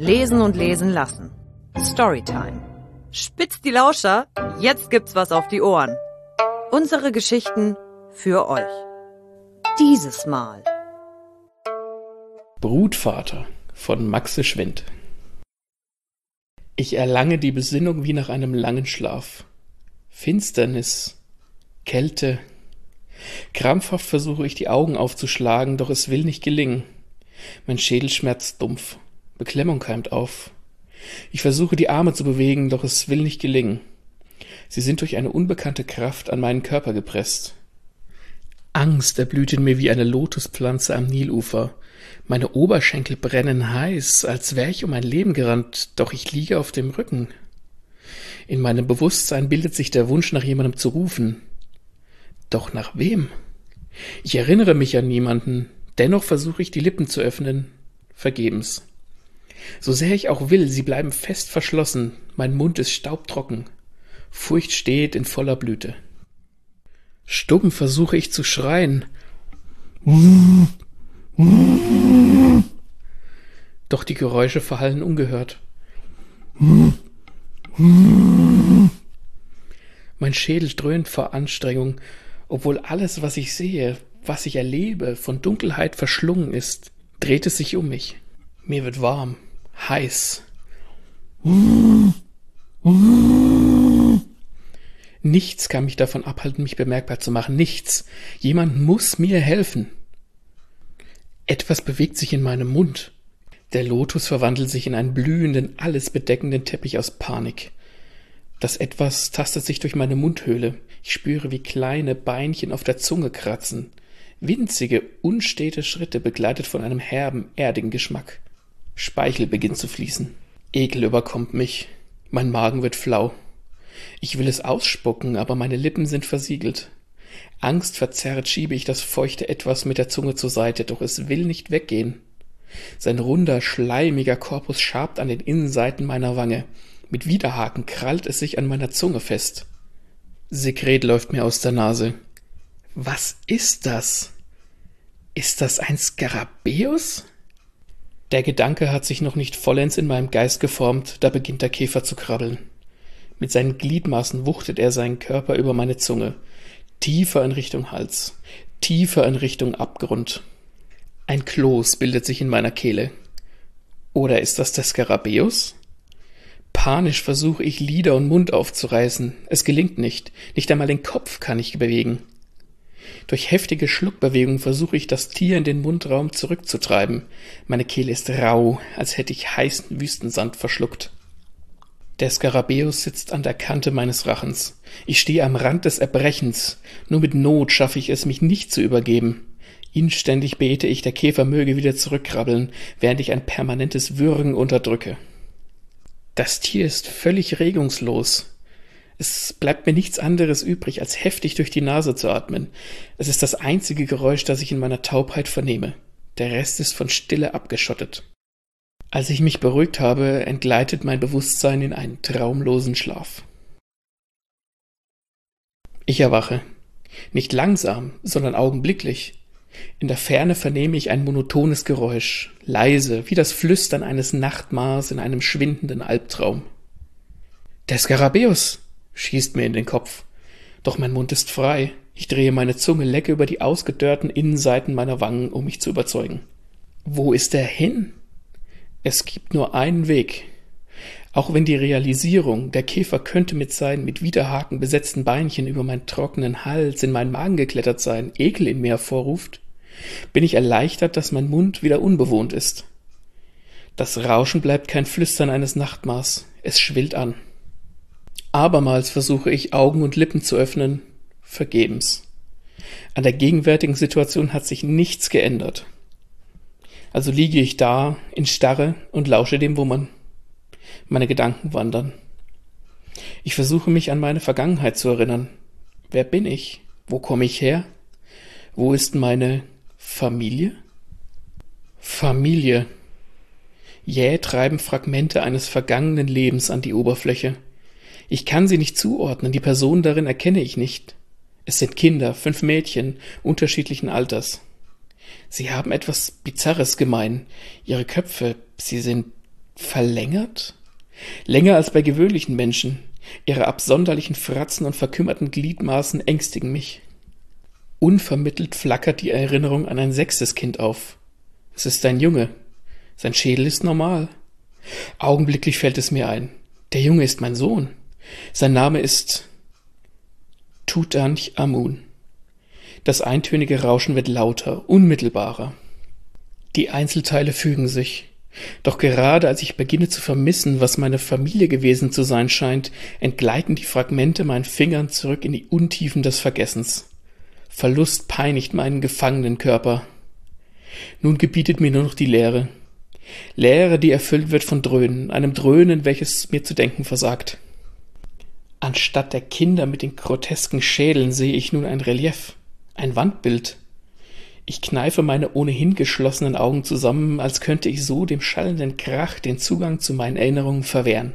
Lesen und lesen lassen. Storytime. Spitzt die Lauscher, jetzt gibt's was auf die Ohren. Unsere Geschichten für euch. Dieses Mal. Brutvater von Maxe Schwendt. Ich erlange die Besinnung wie nach einem langen Schlaf. Finsternis, Kälte. Krampfhaft versuche ich die Augen aufzuschlagen, doch es will nicht gelingen. Mein Schädel schmerzt dumpf. Beklemmung keimt auf. Ich versuche die Arme zu bewegen, doch es will nicht gelingen. Sie sind durch eine unbekannte Kraft an meinen Körper gepresst. Angst erblüht in mir wie eine Lotuspflanze am Nilufer. Meine Oberschenkel brennen heiß, als wäre ich um mein Leben gerannt, doch ich liege auf dem Rücken. In meinem Bewusstsein bildet sich der Wunsch, nach jemandem zu rufen. Doch nach wem? Ich erinnere mich an niemanden, dennoch versuche ich die Lippen zu öffnen, vergebens. So sehr ich auch will, sie bleiben fest verschlossen, mein Mund ist staubtrocken, Furcht steht in voller Blüte. Stumm versuche ich zu schreien, doch die Geräusche verhallen ungehört. Mein Schädel dröhnt vor Anstrengung, obwohl alles, was ich sehe, was ich erlebe, von Dunkelheit verschlungen ist, dreht es sich um mich. Mir wird warm, heiß. Nichts kann mich davon abhalten, mich bemerkbar zu machen. Nichts. Jemand muss mir helfen. Etwas bewegt sich in meinem Mund. Der Lotus verwandelt sich in einen blühenden, alles bedeckenden Teppich aus Panik. Das Etwas tastet sich durch meine Mundhöhle. Ich spüre, wie kleine Beinchen auf der Zunge kratzen. Winzige, unstete Schritte, begleitet von einem herben, erdigen Geschmack. Speichel beginnt zu fließen. Ekel überkommt mich. Mein Magen wird flau. Ich will es ausspucken, aber meine Lippen sind versiegelt. Angstverzerrt schiebe ich das feuchte Etwas mit der Zunge zur Seite, doch es will nicht weggehen. Sein runder, schleimiger Korpus schabt an den Innenseiten meiner Wange. Mit Widerhaken krallt es sich an meiner Zunge fest. Sekret läuft mir aus der Nase. Was ist das? Ist das ein Skarabäus? Der Gedanke hat sich noch nicht vollends in meinem Geist geformt, da beginnt der Käfer zu krabbeln. Mit seinen Gliedmaßen wuchtet er seinen Körper über meine Zunge, tiefer in Richtung Hals, tiefer in Richtung Abgrund. Ein Kloß bildet sich in meiner Kehle. Oder ist das der Skarabäus? Panisch versuche ich, Lider und Mund aufzureißen. Es gelingt nicht. Nicht einmal den Kopf kann ich bewegen. Durch heftige Schluckbewegungen versuche ich, das Tier in den Mundraum zurückzutreiben. Meine Kehle ist rau, als hätte ich heißen Wüstensand verschluckt. Der Skarabäus sitzt an der Kante meines Rachens. Ich stehe am Rand des Erbrechens. Nur mit Not schaffe ich es, mich nicht zu übergeben. Inständig bete ich, der Käfer möge wieder zurückkrabbeln, während ich ein permanentes Würgen unterdrücke. Das Tier ist völlig regungslos. Es bleibt mir nichts anderes übrig, als heftig durch die Nase zu atmen. Es ist das einzige Geräusch, das ich in meiner Taubheit vernehme. Der Rest ist von Stille abgeschottet. Als ich mich beruhigt habe, entgleitet mein Bewusstsein in einen traumlosen Schlaf. Ich erwache. Nicht langsam, sondern augenblicklich. In der Ferne vernehme ich ein monotones Geräusch, leise, wie das Flüstern eines Nachtmars in einem schwindenden Albtraum. Der Skarabäus schießt mir in den Kopf. Doch mein Mund ist frei. Ich drehe meine Zunge, lecke über die ausgedörrten Innenseiten meiner Wangen, um mich zu überzeugen. Wo ist er hin? Es gibt nur einen Weg. Auch wenn die Realisierung, der Käfer könnte mit seinen mit Widerhaken besetzten Beinchen über meinen trockenen Hals in meinen Magen geklettert sein, Ekel in mir hervorruft, bin ich erleichtert, dass mein Mund wieder unbewohnt ist. Das Rauschen bleibt kein Flüstern eines Nachtmars, es schwillt an. Abermals versuche ich, Augen und Lippen zu öffnen, vergebens. An der gegenwärtigen Situation hat sich nichts geändert. Also liege ich da, in Starre und lausche dem Wummern. Meine Gedanken wandern. Ich versuche mich an meine Vergangenheit zu erinnern. Wer bin ich? Wo komme ich her? Wo ist meine Familie? Familie. Jäh treiben Fragmente eines vergangenen Lebens an die Oberfläche. Ich kann sie nicht zuordnen, die Personen darin erkenne ich nicht. Es sind Kinder, 5 Mädchen, unterschiedlichen Alters. Sie haben etwas Bizarres gemein. Ihre Köpfe, sie sind Verlängert? Länger als bei gewöhnlichen Menschen. Ihre absonderlichen Fratzen und verkümmerten Gliedmaßen ängstigen mich. Unvermittelt flackert die Erinnerung an ein 6. Kind auf. Es ist ein Junge. Sein Schädel ist normal. Augenblicklich fällt es mir ein. Der Junge ist mein Sohn. Sein Name ist Tutanchamun. Das eintönige Rauschen wird lauter, unmittelbarer. Die Einzelteile fügen sich. Doch gerade als ich beginne zu vermissen, was meine Familie gewesen zu sein scheint, entgleiten die Fragmente meinen Fingern zurück in die Untiefen des Vergessens. Verlust peinigt meinen gefangenen Körper. Nun gebietet mir nur noch die Leere. Leere, die erfüllt wird von Dröhnen, einem Dröhnen, welches mir zu denken versagt. Anstatt der Kinder mit den grotesken Schädeln sehe ich nun ein Relief, ein Wandbild. Ich kneife meine ohnehin geschlossenen Augen zusammen, als könnte ich so dem schallenden Krach den Zugang zu meinen Erinnerungen verwehren.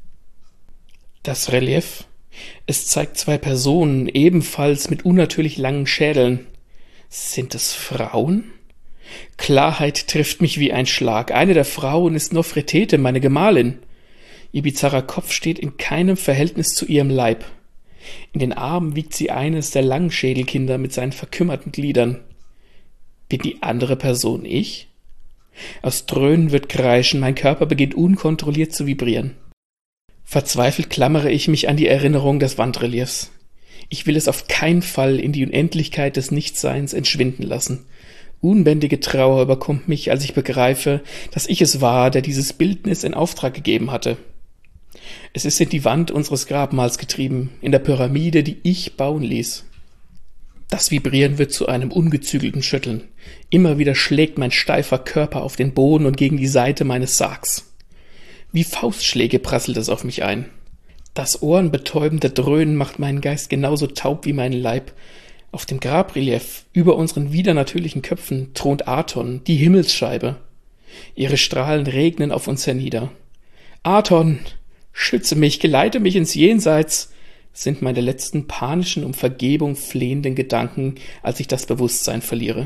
Das Relief, es zeigt 2 Personen, ebenfalls mit unnatürlich langen Schädeln. Sind es Frauen? Klarheit trifft mich wie ein Schlag. Eine der Frauen ist Nofretete, meine Gemahlin. Ihr bizarrer Kopf steht in keinem Verhältnis zu ihrem Leib. In den Armen wiegt sie eines der Langschädelkinder mit seinen verkümmerten Gliedern. Bin die andere Person ich? Aus Dröhnen wird Kreischen, mein Körper beginnt unkontrolliert zu vibrieren. Verzweifelt klammere ich mich an die Erinnerung des Wandreliefs. Ich will es auf keinen Fall in die Unendlichkeit des Nichtseins entschwinden lassen. Unbändige Trauer überkommt mich, als ich begreife, dass ich es war, der dieses Bildnis in Auftrag gegeben hatte. Es ist in die Wand unseres Grabmals getrieben, in der Pyramide, die ich bauen ließ. Das Vibrieren wird zu einem ungezügelten Schütteln. Immer wieder schlägt mein steifer Körper auf den Boden und gegen die Seite meines Sargs. Wie Faustschläge prasselt es auf mich ein. Das ohrenbetäubende Dröhnen macht meinen Geist genauso taub wie meinen Leib. Auf dem Grabrelief über unseren widernatürlichen Köpfen thront Aton, die Himmelsscheibe. Ihre Strahlen regnen auf uns hernieder. Aton, schütze mich, geleite mich ins Jenseits, sind meine letzten panischen, um Vergebung flehenden Gedanken, als ich das Bewusstsein verliere.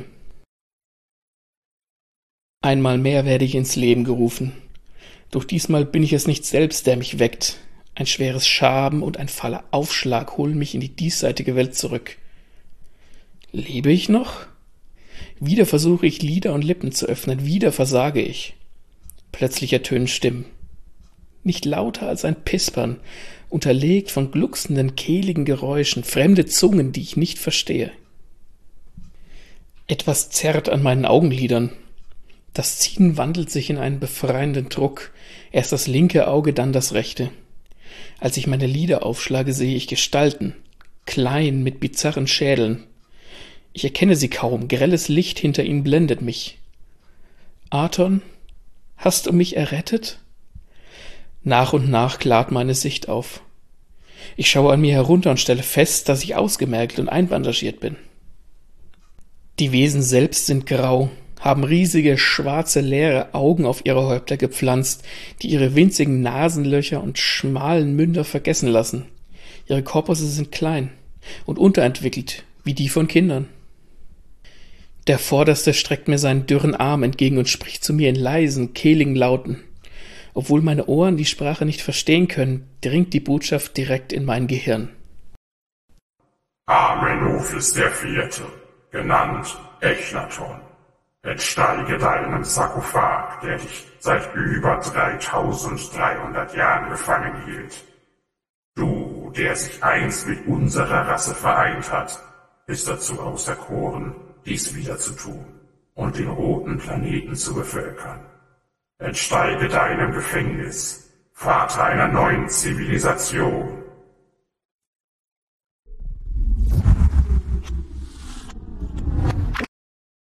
Einmal mehr werde ich ins Leben gerufen. Doch diesmal bin ich es nicht selbst, der mich weckt. Ein schweres Schaben und ein fahler Aufschlag holen mich in die diesseitige Welt zurück. Lebe ich noch? Wieder versuche ich, Lider und Lippen zu öffnen, wieder versage ich. Plötzlich ertönen Stimmen. Nicht lauter als ein Pispern, unterlegt von glucksenden, kehligen Geräuschen, fremde Zungen, die ich nicht verstehe. Etwas zerrt an meinen Augenlidern. Das Ziehen wandelt sich in einen befreienden Druck, erst das linke Auge, dann das rechte. Als ich meine Lider aufschlage, sehe ich Gestalten, klein, mit bizarren Schädeln. Ich erkenne sie kaum, grelles Licht hinter ihnen blendet mich. Aton, hast du mich errettet? Nach und nach klart meine Sicht auf. Ich schaue an mir herunter und stelle fest, dass ich ausgemergelt und einbandagiert bin. Die Wesen selbst sind grau, haben riesige, schwarze, leere Augen auf ihre Häupter gepflanzt, die ihre winzigen Nasenlöcher und schmalen Münder vergessen lassen. Ihre Korpusse sind klein und unterentwickelt, wie die von Kindern. Der Vorderste streckt mir seinen dürren Arm entgegen und spricht zu mir in leisen, kehligen Lauten. Obwohl meine Ohren die Sprache nicht verstehen können, dringt die Botschaft direkt in mein Gehirn. Amenophes der Vierte, genannt Echnaton, entsteige deinem Sarkophag, der dich seit über 3300 Jahren gefangen hielt. Du, der sich einst mit unserer Rasse vereint hat, bist dazu auserkoren, dies wieder zu tun und den roten Planeten zu bevölkern. Entsteige deinem Gefängnis, Vater einer neuen Zivilisation.